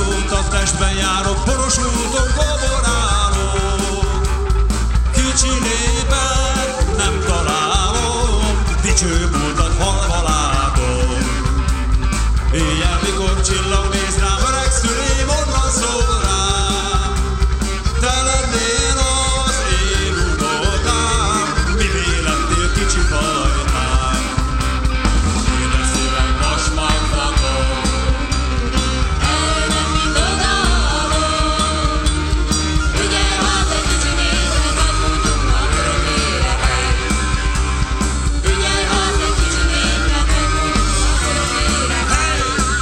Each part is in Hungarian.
Elmúltak testben járok, poros úton koborálok. Kicsi népet nem találom, dicső múltat halva látom. Éjjel mikor csillag néz rám, öreg szülém onnan szól rám. Te lennél az én unokám, mivé lettél kicsi fajtám. Édes szívem most magvatom, elmenni dodálom. Figyelj hát egy kicsi népre, megmúltunknak örökére hely. Figyelj hát egy kicsi népre, megmúltunknak örökére hely.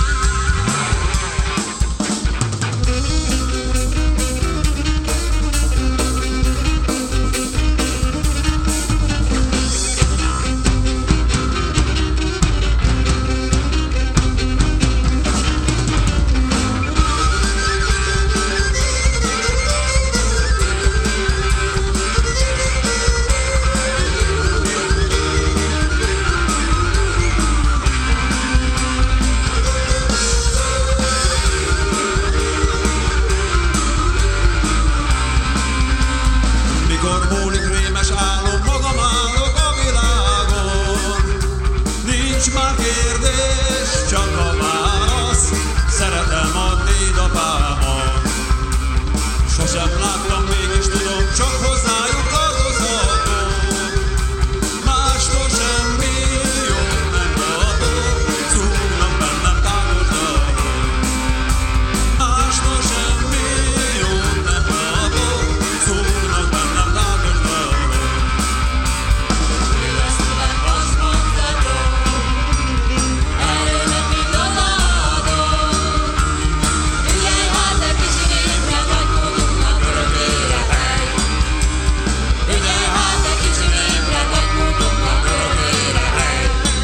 mikor múlik rémes álom, magam állok a világon. Nincs már kérdés, csak a válasz, szeretem a dédapámat. Sosem láttam, mégis tudom, csak hozzájuk tartozhatom. Mástól semmi jót nem kapok, zúgnak bennem tágos dalok. Mástól semmi jót nem kapok, zúgnak bennem tágos dalok. Édes szívem most magvatom, elmenni dodálom. Figyelj hát egy kicsi népre, megmúltunknak örökére hely. Figyelj hát egy kicsi népre, megmúltunknak örökére hely.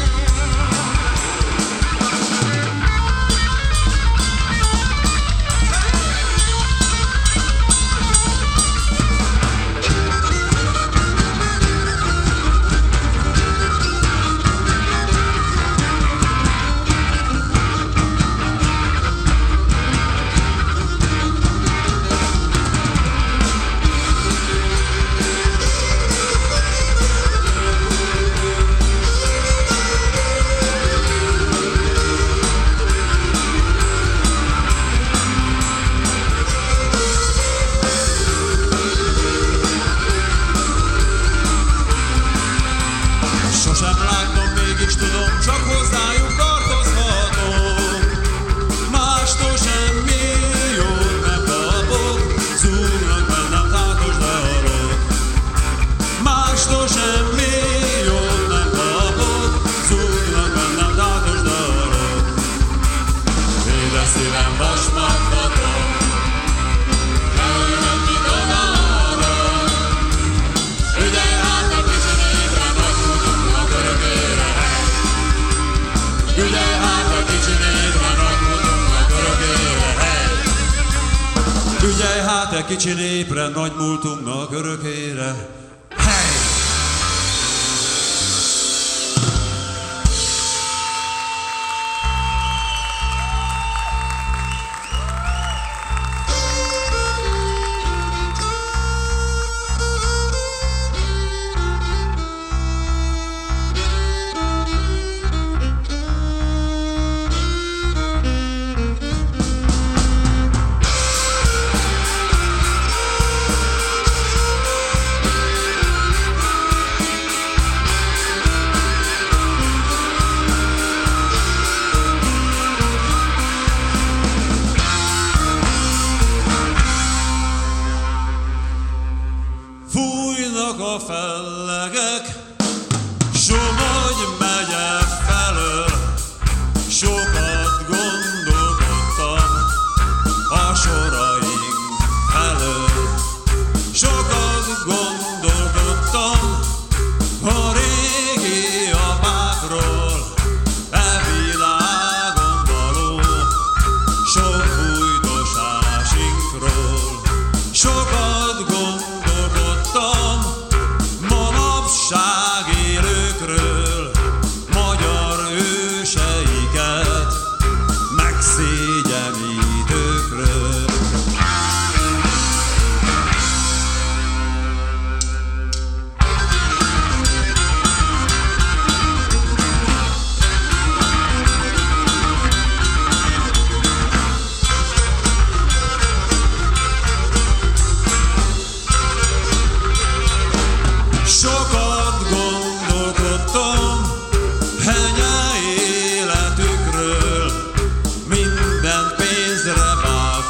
Sosem láttam, mégis tudom, csak hozzájuk tartozhatom. Mástól semmi jót nem kapok, zúgnak bennem tágos dalok. Mástól semmi jót nem kapok, zúgnak bennem tágos dalok. Édes szívem vas magvatom, Elmenni dodálom. Figyelj hát egy kicsi népre, megmúltunknak örökére hely. Figyelj hát egy kicsi népre, nagymúltunknak örökére hely. Figyelj hát egy kicsi népre, nagy múltunknak örökére hely. Fújnak a fellegek, Somogy megye felől. Sokat gondolkodtam a soraink felől. Sokat gondolkodtam a régi apákról, e világon való sok bújtosásinkról. Sokat gondolkodtam manapság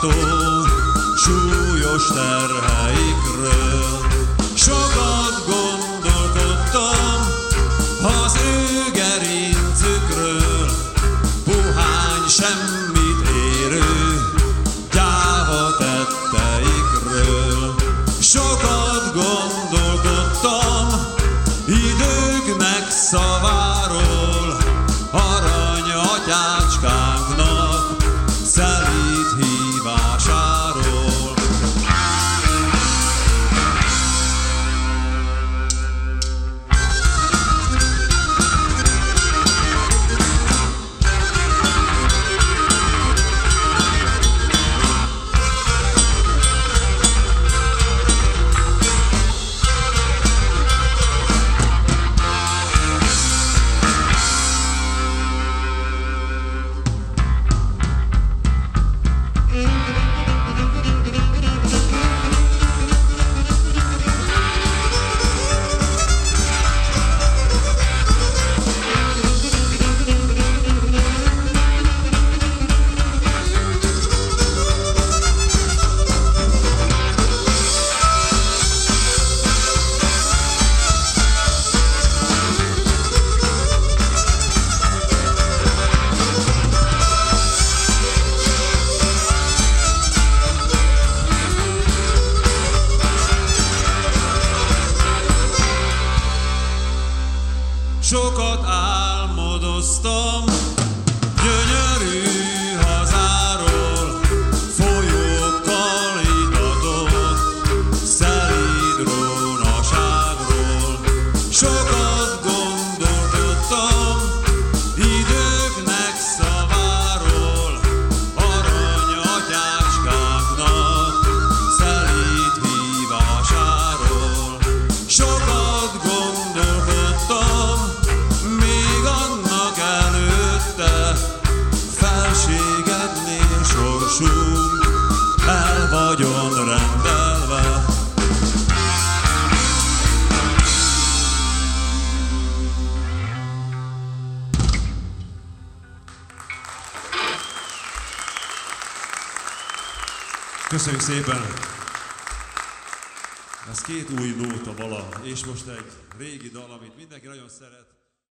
váltó súlyos terheikről. Sokat gondolkodtam az ő gerincükről, puhány semmit érő gyáva tetteikről. Sokat gondolkodtam időknek szaváról, arany atyácskánknak szelíd hívásáról. Sokat álmodoztam gyönyörű hazáról, folyókkal itatott szelíd rónaságról. Sokat gondolkodtam időknek szaváról, arany atyácskáknak szelíd hívásáról. Sokat gondolkodtam még annak előtte, felségednél sorsunk el vagyon rendelve. Köszönjük szépen! Ez két új nóta vala, és most egy régi dal, amit mindenki nagyon szeret.